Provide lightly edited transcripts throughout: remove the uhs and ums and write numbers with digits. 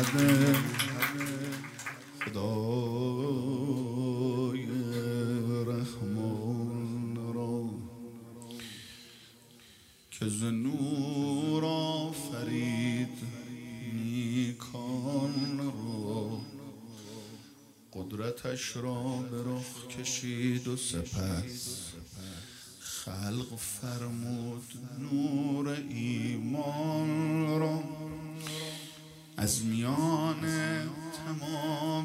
خدای رحمان را که ز نور آفرید نیکان را، قدرتش را به رخ کشید و سپس خلق فرمود نور ایمان را. از میان تمام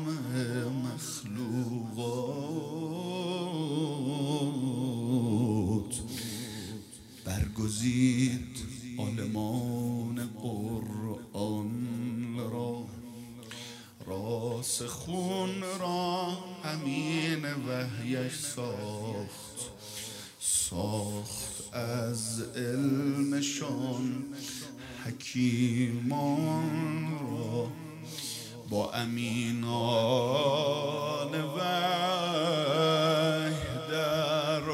مخلوقات برگزید عالمان قرآن را. راسخون را امین وحیش ساخت از علمشان حکیمان را. با امینان وحی در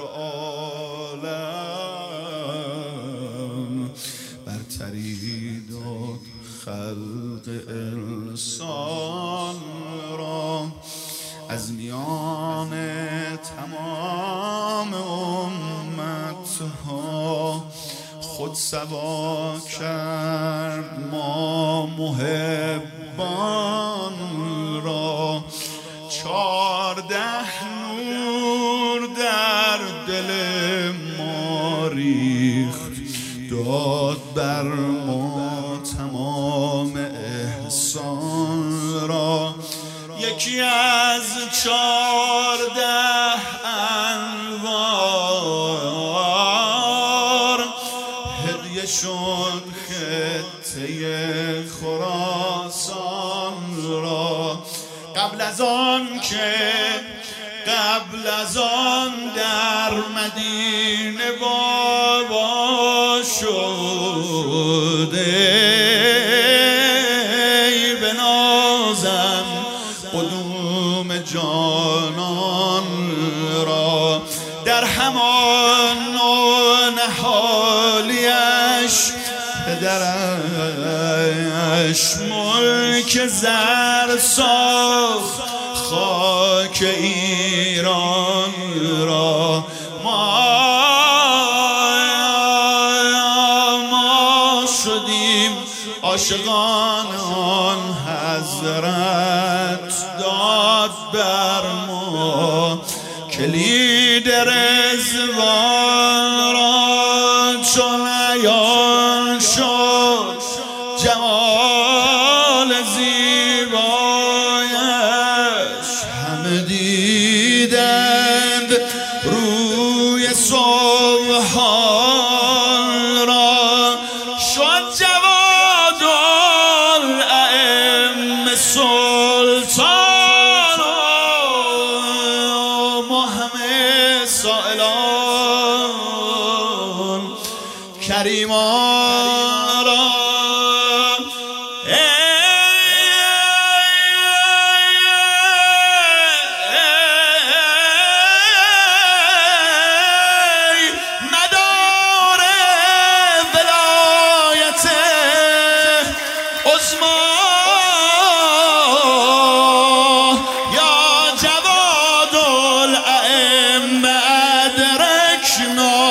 عالم برتری داد خلق انسان را. از میان تمام امتها خود سوا کرد ما محبان را. 14 نور در دل ما ریخت، داد بر ما تمام احسان را. یکی از 14 انوار هدیه شد خطه خراسان را. قبل از آن در مدینه بابا شده به نازم قدوم جانان را. در همان نهالیش پدرش ملک زر ساخت خاک ایران را. ما شدیم عاشقان آن حضرت، داد بر ما کلید رضوان را. چون عیان شد جمال زیبایش، همه دیدند روی سبحان را. شد جواد الائمه سلطان و ما همه سائلان کریمان را. مدار ولایت عظما یا جواد الائمه ادرکنا.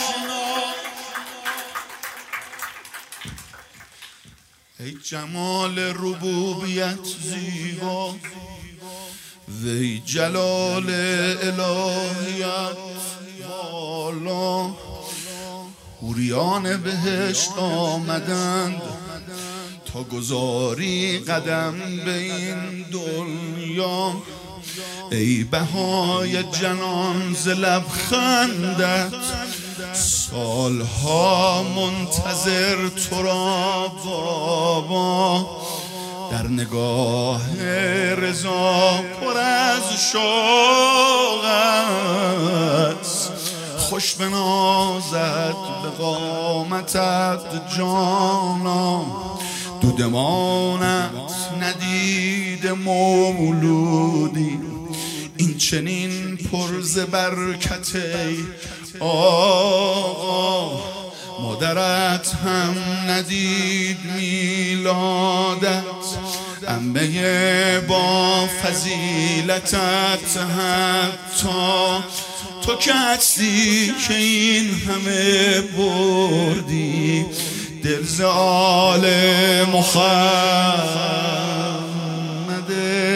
ای جمال ربوبیت زیبا، وی جلال الهیت والا. حوریان بهشت آمدند تا گذاری قدم به این دنیا. ای بهای جنان ز لبخندت، سالها منتظر تو را بابا. در نگاه رضا پر از شوق است، خوش بنازد به قامتت جانا. دودمانت ندید مولودی، این چنین پر ز برکت ای آقا. مادرت هم ندید میلادت، عمه با فضیلتت، حتی تو که هستی که این همه بردی دل ز آل محمد.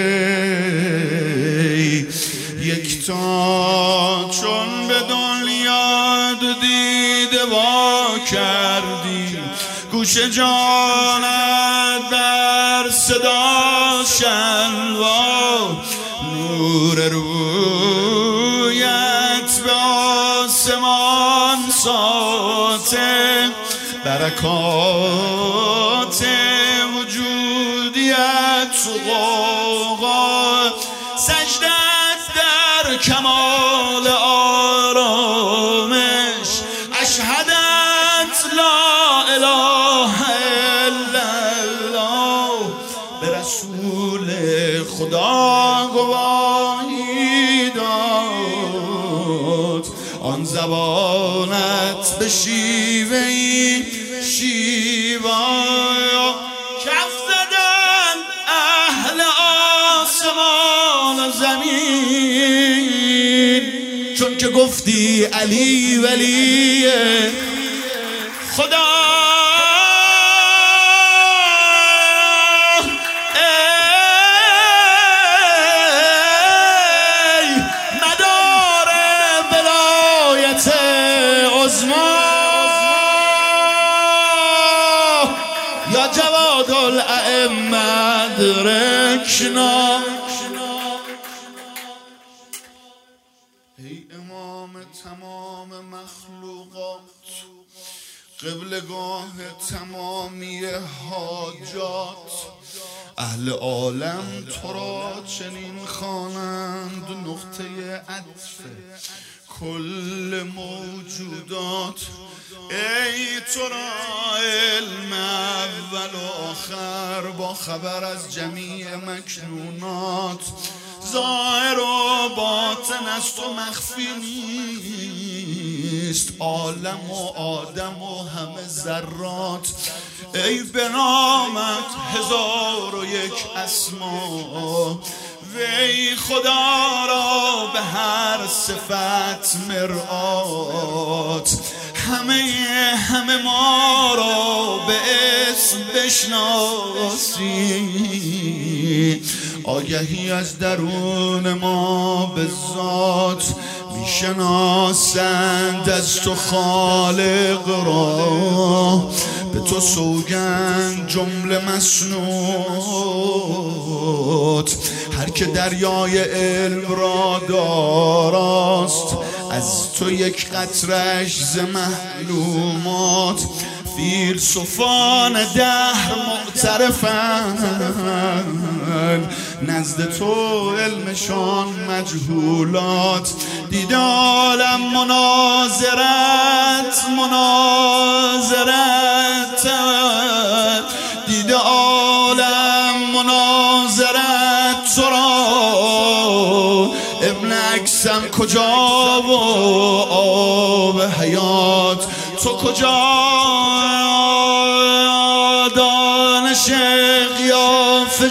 یکتا چون به دنیا دیده وا کردی، گوش جانت بر صدا شنوا، نور رویت به آسمان ساطع، برکات وجودیت غوغا، سجدت در کمال آرامش، اشهدت لا اله الا الله، به رسول خدا گواهی داد، آن زبانت به شیوهی شیوا، کف زدن اهل آسمان و زمین، چون که گفتی علی ولی خدا. ای مدار ولایت عظما، یا جواد الائمه ادرکنا. ای امام تمام مخلوقات، قبلگاه تمامی حاجات، اهل عالم تو را چنین خوانند، نقطه عطف کل موجودات. ای تو را علم اول و آخر، با خبر از جمیع مکنونات، ظاهر و باطن از تو مخفی نیست، عالم و آدم و همه ذرات. ای به نامت 1001 اسما، وی خدا را به هر صفت مرآت، همه ما را به اسم بشناسی، آگهی از درون ما به ذات میشناسند از تو خالق را، به تو سوگند جمله مسنود، هر که دریای علم را داراست، از تو یک قطره‌اش ز معلومات. فیلسوفان دهر معترفند، نزد تو علمشان مجهولات. دیده عالم مناظرت، دیده عالم مناظرت تو را، ابن اکسم کجا و آب حیات تو کجا، دانش قیافه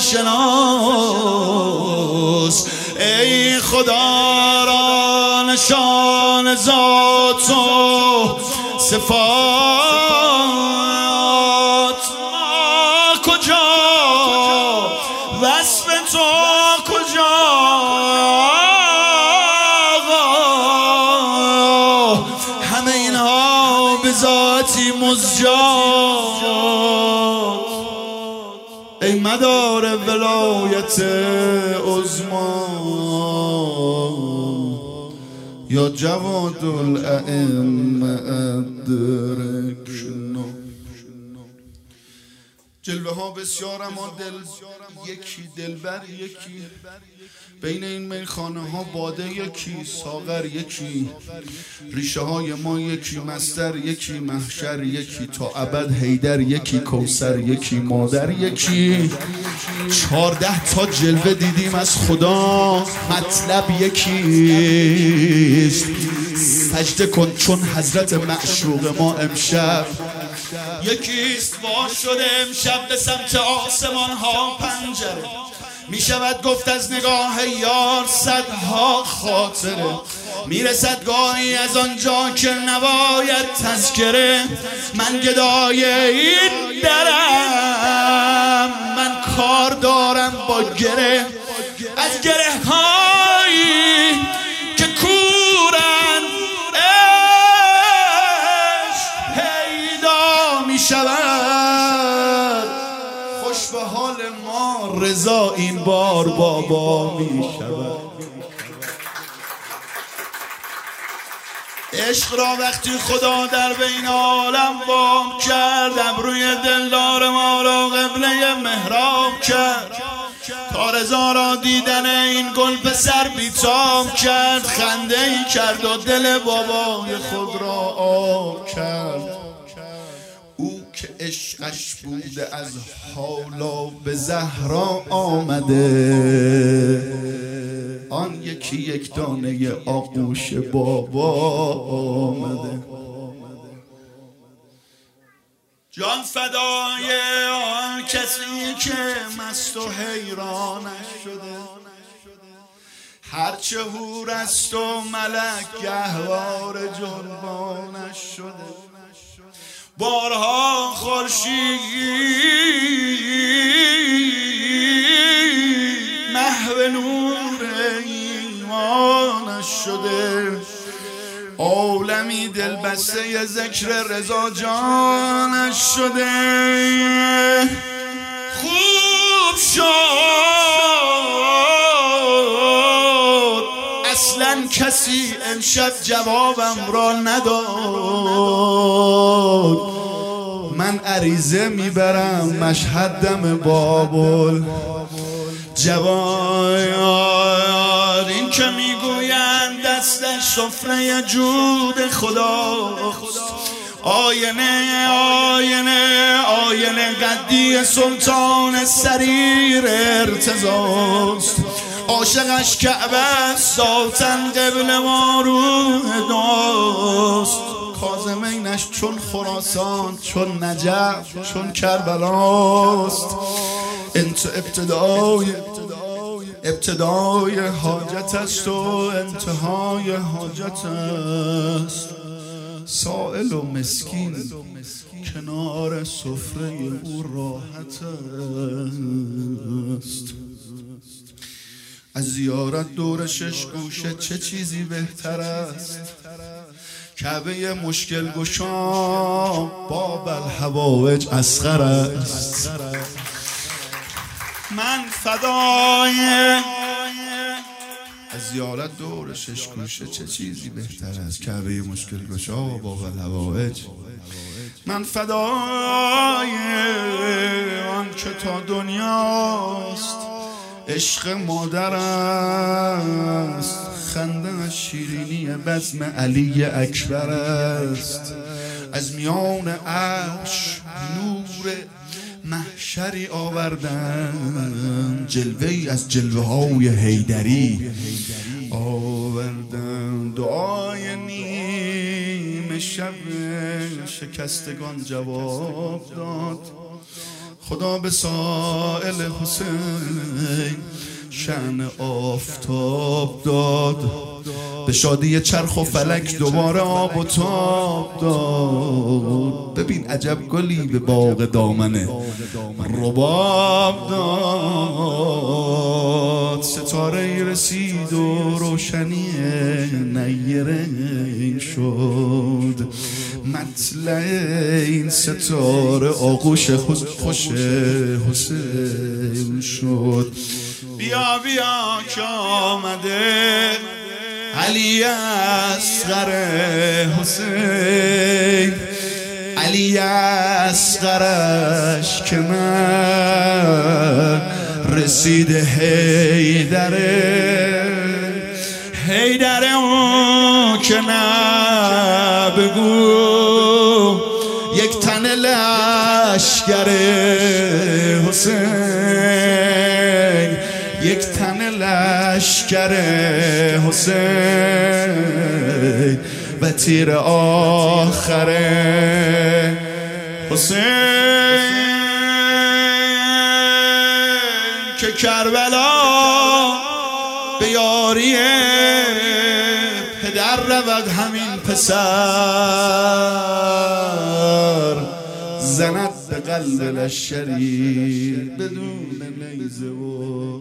شناس. ای خدا را نشان ذات و صفات، ما کجا وصف تو کجا، همه اینها به ذاتی مزجات. ای مدار ولایت عظما، یا جواد الائمه ادرکنا. جلوه ها بسیار، اما یکی دلبر یکی، بین این میخانه ها باده یکی، ساغر یکی، ریشه های ما یکی، مصدر یکی، محشر یکی، تا ابد حیدر یکی، کوثر یکی، مادر یکی. 14 تا جلوه دیدیم از خدا، مطلب یکیست. سجده کن چون حضرت معشوق ما امشب یکیست. وا شده امشب به سمت آسمان ها پنجره، می شود گفت از نگاه یار صدها خاطره، میرسد گاهی از آنجا که نباید تذکره. من گدای این درم، من کار دارم با گره، از گره هایی که کورن عشق پیدا می شود. خوش به حال ما رضا این بار بابا می شود. عشق را وقتی خدا در بین عالم وام کرد، ابروی دلدار ما را قبله محراب کرد، تا رضا را دیدن این گل پسر بیتاب کرد، خنده ای کرد و دل بابای خود را آب کرد. او که عشقش بوده از حالا به زهرا آمده، آن یکی یک دانه آغوش بابا آمده. جان فدای آن کسی که مست و حیرانش شده، هرچه هور است و ملک گهوار جنبانش شده. بارها خورشید محو نور ایمانش شده، عالمی دلبسته ذکر رضا جانش شده. خوب شد اصلا کسی امشب جوابم را نداد، من عریضه میبرم مشهدم بابل جواد. این که میگویند دستش سفره جود خداست، آینه آینه آینه قدی سلطان سریر ارتضاست، عاشقش کعبه ذاتن قبل ما روح داست. کاظمینش چون خراسان، چون نجف، چون کربلاست. انت ابتدای حاجت است و انتهای حاجت است، سائل و مسکین کنار سفره او راحت است. از زیارت دور شش گوشه چه چیزی بهتر است، کعبه مشکل گشا باب الحوائج اصغر است. من فدای از زیارت دور شش گوشه چه چیزی بهتر است، کعبه مشکل گشا باب الحوائج. من فدای آن که تا دنیاست، عشق مادر است، خنده شیرینی بزم علی اکبر است. از میان عرش نور محشری آوردن، جلوه‌ای از جلوه های حیدری آوردن. دعای نیم شب شکستگان جواب داد، خدا به سائل حسین شأن آفتاب داد، به شادی چرخ و فلک دوباره آب و تاب داد. ببین عجب گلی به باغ دامنه رباب داد، ستاره رسید و روشنی نیره شد، مطلع این ستاره آغوش خوش حسین شد. بیا بیا که آمده علی اصغر حسین، علی اصغرش که من رسیده حیدره اون که نبگو یک تن لشکر حسین، یک تن لشکر حسین. به تیر آخره حسین که کربلا به یاری پدر رود همین پسر زند به قلب لشکری بدون نیزه و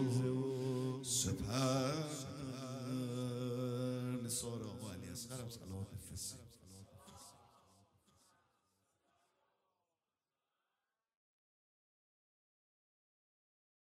سپر. نثار آقا علی اصغر صلوات بفرستید.